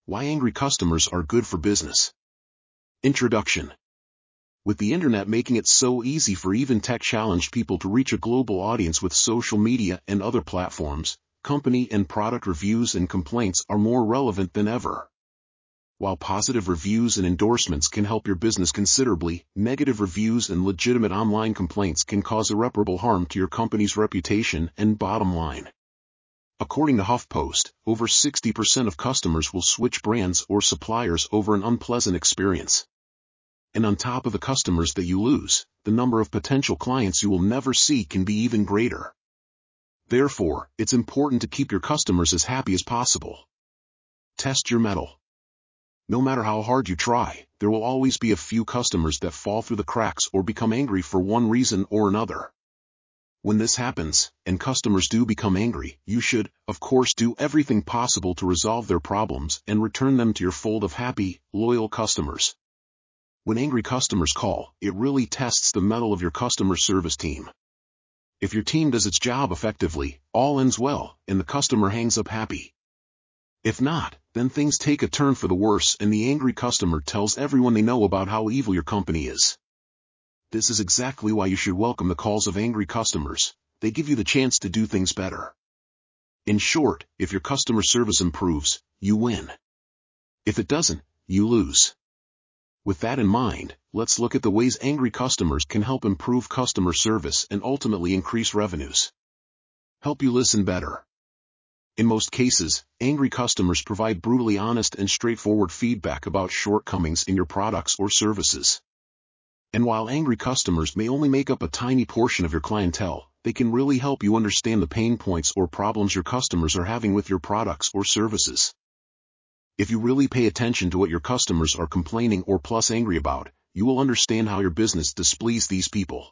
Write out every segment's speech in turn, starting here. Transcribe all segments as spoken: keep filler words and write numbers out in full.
Why angry customers are good for business. Introduction. With the internet making it so easy for even tech-challenged people to reach a global audience with social media and other platforms, company and product reviews and complaints are more relevant than ever. While positive reviews and endorsements can help your business considerably, negative reviews and legitimate online complaints can cause irreparable harm to your company's reputation and bottom line. According to HuffPost, over sixty percent of customers will switch brands or suppliers over an unpleasant experience. And on top of the customers that you lose, the number of potential clients you will never see can be even greater. Therefore, it's important to keep your customers as happy as possible. Test your mettle. No matter how hard you try, there will always be a few customers that fall through the cracks or become angry for one reason or another. When this happens, and customers do become angry, you should, of course, do everything possible to resolve their problems and return them to your fold of happy, loyal customers. When angry customers call, it really tests the mettle of your customer service team. If your team does its job effectively, all ends well, and the customer hangs up happy. If not, then things take a turn for the worse and the angry customer tells everyone they know about how evil your company is. This is exactly why you should welcome the calls of angry customers. They give you the chance to do things better. In short, if your customer service improves, you win. If it doesn't, you lose. With that in mind, let's look at the ways angry customers can help improve customer service and ultimately increase revenues. Help you listen better. In most cases, angry customers provide brutally honest and straightforward feedback about shortcomings in your products or services. And while angry customers may only make up a tiny portion of your clientele, they can really help you understand the pain points or problems your customers are having with your products or services. If you really pay attention to what your customers are complaining or plus angry about, you will understand how your business displease these people.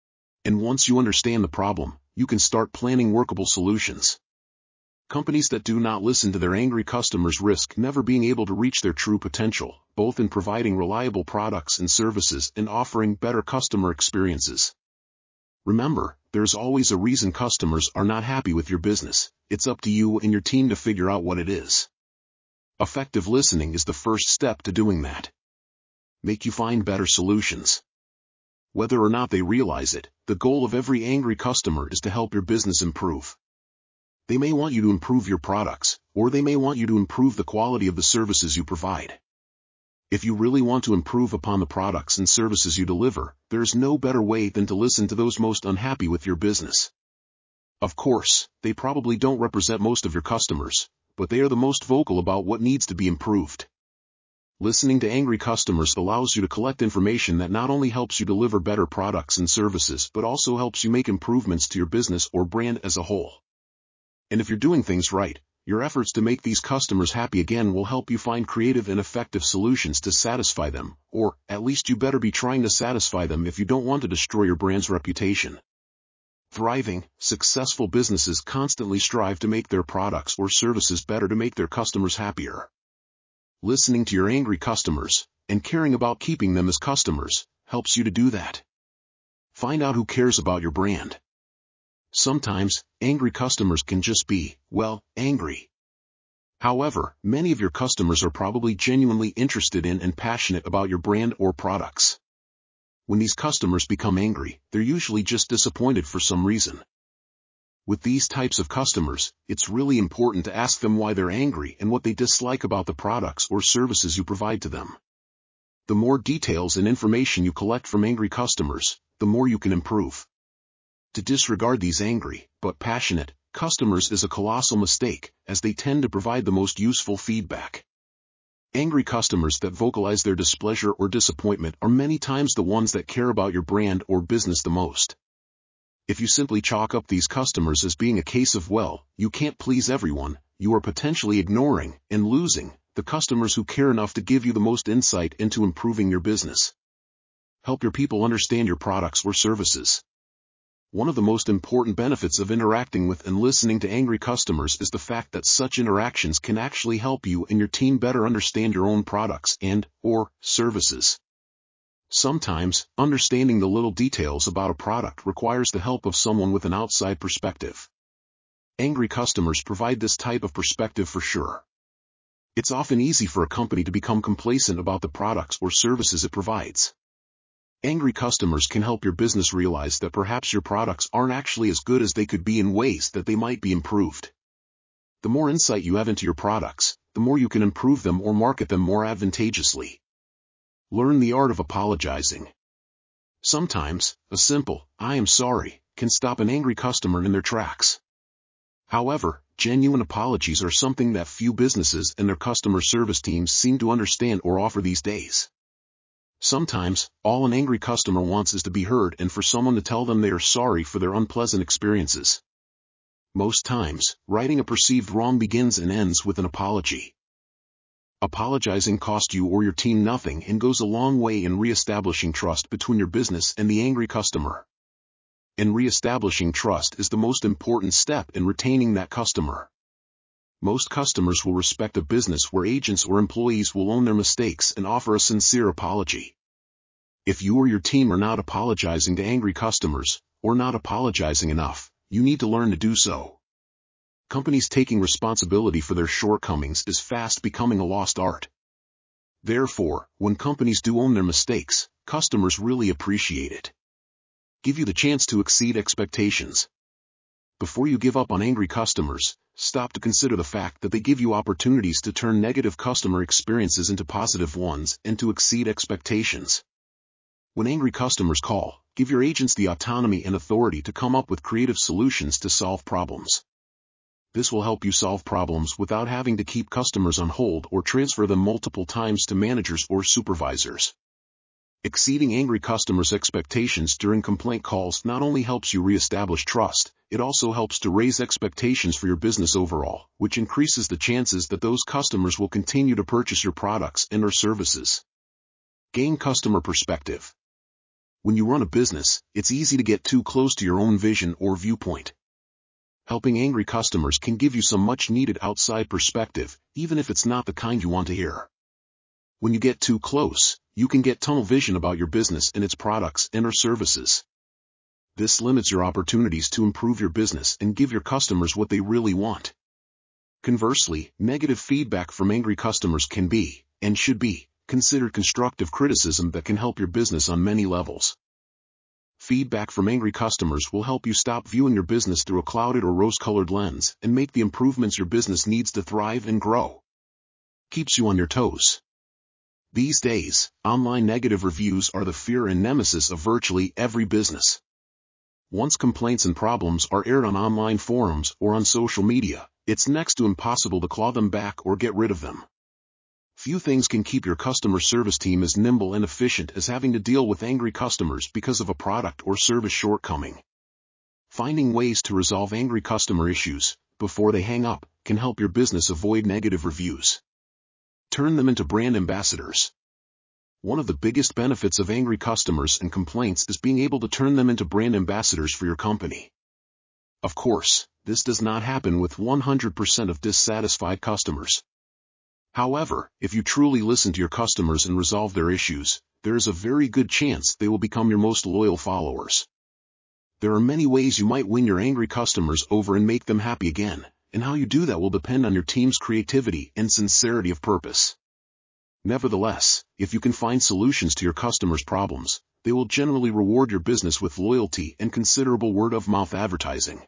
And once you understand the problem, you can start planning workable solutions. Companies that do not listen to their angry customers risk never being able to reach their true potential, both in providing reliable products and services and offering better customer experiences. Remember, there's always a reason customers are not happy with your business. It's up to you and your team to figure out what it is. Effective listening is the first step to doing that. Make you find better solutions. Whether or not they realize it, the goal of every angry customer is to help your business improve. They may want you to improve your products, or they may want you to improve the quality of the services you provide. If you really want to improve upon the products and services you deliver, there is no better way than to listen to those most unhappy with your business. Of course, they probably don't represent most of your customers, but they are the most vocal about what needs to be improved. Listening to angry customers allows you to collect information that not only helps you deliver better products and services but also helps you make improvements to your business or brand as a whole. And if you're doing things right, your efforts to make these customers happy again will help you find creative and effective solutions to satisfy them, or at least you better be trying to satisfy them if you don't want to destroy your brand's reputation. Thriving, successful businesses constantly strive to make their products or services better to make their customers happier. Listening to your angry customers, and caring about keeping them as customers, helps you to do that. Find out who cares about your brand. Sometimes, angry customers can just be, well, angry. However, many of your customers are probably genuinely interested in and passionate about your brand or products. When these customers become angry, they're usually just disappointed for some reason. With these types of customers, it's really important to ask them why they're angry and what they dislike about the products or services you provide to them. The more details and information you collect from angry customers, the more you can improve. To disregard these angry, but passionate, customers is a colossal mistake, as they tend to provide the most useful feedback. Angry customers that vocalize their displeasure or disappointment are many times the ones that care about your brand or business the most. If you simply chalk up these customers as being a case of, well, you can't please everyone, you are potentially ignoring and losing the customers who care enough to give you the most insight into improving your business. Help your people understand your products or services. One of the most important benefits of interacting with and listening to angry customers is the fact that such interactions can actually help you and your team better understand your own products and, or, services. Sometimes, understanding the little details about a product requires the help of someone with an outside perspective. Angry customers provide this type of perspective for sure. It's often easy for a company to become complacent about the products or services it provides. Angry customers can help your business realize that perhaps your products aren't actually as good as they could be in ways that they might be improved. The more insight you have into your products, the more you can improve them or market them more advantageously. Learn the art of apologizing. Sometimes, a simple, "I am sorry," can stop an angry customer in their tracks. However, genuine apologies are something that few businesses and their customer service teams seem to understand or offer these days. Sometimes, all an angry customer wants is to be heard and for someone to tell them they are sorry for their unpleasant experiences. Most times, righting a perceived wrong begins and ends with an apology. Apologizing costs you or your team nothing and goes a long way in re-establishing trust between your business and the angry customer. And re-establishing trust is the most important step in retaining that customer. Most customers will respect a business where agents or employees will own their mistakes and offer a sincere apology. If you or your team are not apologizing to angry customers, or not apologizing enough, you need to learn to do so. Companies taking responsibility for their shortcomings is fast becoming a lost art. Therefore, when companies do own their mistakes, customers really appreciate it. Give you the chance to exceed expectations. Before you give up on angry customers, stop to consider the fact that they give you opportunities to turn negative customer experiences into positive ones and to exceed expectations. When angry customers call, give your agents the autonomy and authority to come up with creative solutions to solve problems. This will help you solve problems without having to keep customers on hold or transfer them multiple times to managers or supervisors. Exceeding angry customers' expectations during complaint calls not only helps you re-establish trust, it also helps to raise expectations for your business overall, which increases the chances that those customers will continue to purchase your products and or services. Gain customer perspective. When you run a business, it's easy to get too close to your own vision or viewpoint. Helping angry customers can give you some much-needed outside perspective, even if it's not the kind you want to hear. When you get too close, you can get tunnel vision about your business and its products and or services. This limits your opportunities to improve your business and give your customers what they really want. Conversely, negative feedback from angry customers can be, and should be, considered constructive criticism that can help your business on many levels. Feedback from angry customers will help you stop viewing your business through a clouded or rose-colored lens and make the improvements your business needs to thrive and grow. Keeps you on your toes. These days, online negative reviews are the fear and nemesis of virtually every business. Once complaints and problems are aired on online forums or on social media, it's next to impossible to claw them back or get rid of them. Few things can keep your customer service team as nimble and efficient as having to deal with angry customers because of a product or service shortcoming. Finding ways to resolve angry customer issues, before they hang up, can help your business avoid negative reviews. Turn them into brand ambassadors. One of the biggest benefits of angry customers and complaints is being able to turn them into brand ambassadors for your company. Of course, this does not happen with one hundred percent of dissatisfied customers. However, if you truly listen to your customers and resolve their issues, there is a very good chance they will become your most loyal followers. There are many ways you might win your angry customers over and make them happy again, and how you do that will depend on your team's creativity and sincerity of purpose. Nevertheless, if you can find solutions to your customers' problems, they will generally reward your business with loyalty and considerable word-of-mouth advertising.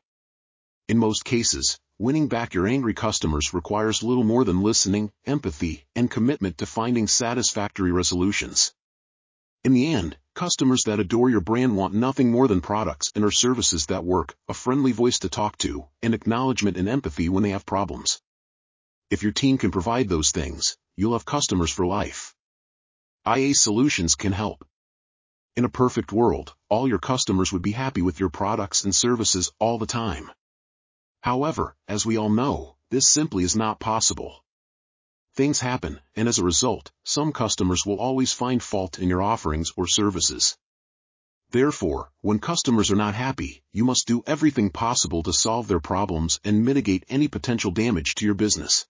In most cases, winning back your angry customers requires little more than listening, empathy, and commitment to finding satisfactory resolutions. In the end, customers that adore your brand want nothing more than products and or services that work, a friendly voice to talk to, and acknowledgement and empathy when they have problems. If your team can provide those things, you'll have customers for life. I A Solutions can help. In a perfect world, all your customers would be happy with your products and services all the time. However, as we all know, this simply is not possible. Things happen, and as a result, some customers will always find fault in your offerings or services. Therefore, when customers are not happy, you must do everything possible to solve their problems and mitigate any potential damage to your business.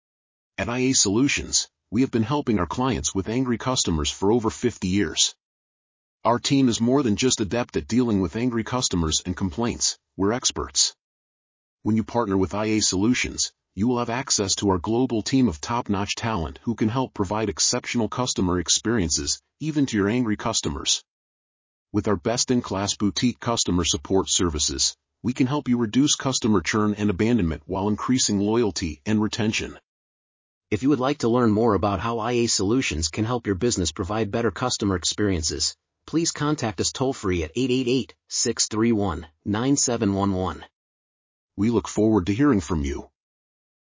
At I A Solutions, we have been helping our clients with angry customers for over fifty years. Our team is more than just adept at dealing with angry customers and complaints, we're experts. When you partner with I A Solutions, you will have access to our global team of top-notch talent who can help provide exceptional customer experiences, even to your angry customers. With our best-in-class boutique customer support services, we can help you reduce customer churn and abandonment while increasing loyalty and retention. If you would like to learn more about how I A Solutions can help your business provide better customer experiences, please contact us toll-free at eight eight eight, six three one, nine seven one one. We look forward to hearing from you.